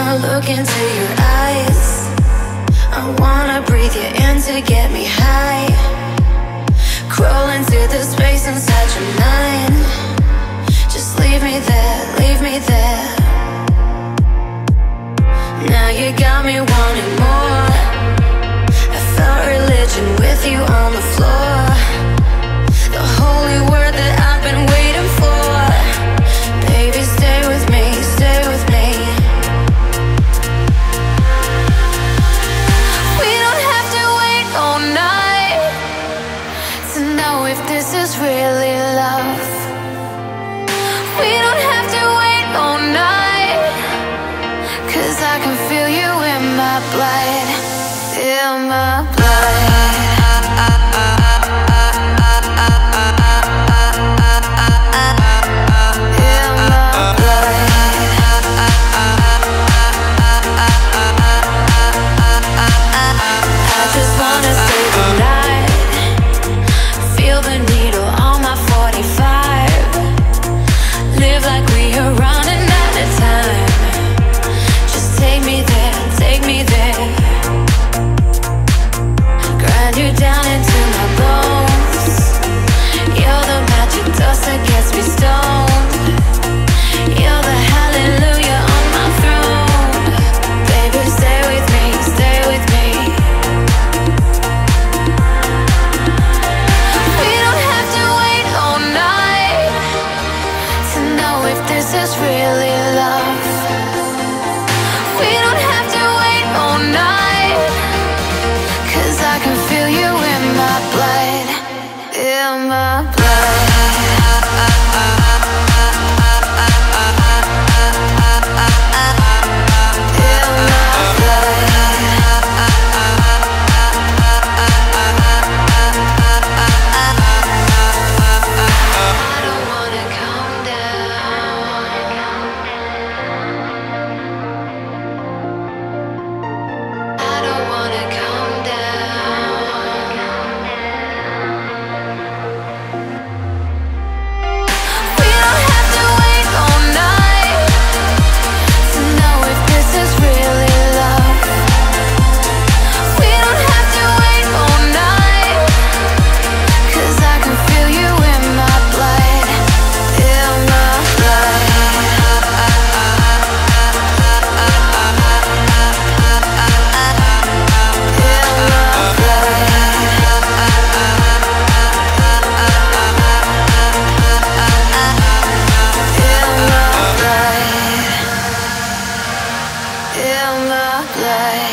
wanna look into your eyes. I wanna breathe you in to get me high. Crawling through the space inside your mind. Just leave me there, leave me there. Now you got me wanting more. I felt religion with you on the floor. The holy word that I've been waiting for. Baby, stay with me, stay with me. We don't have to wait all night to know if this is really love. We don't have to wait all night, 'cause I can feel you in my blood, in my blood. in my blood.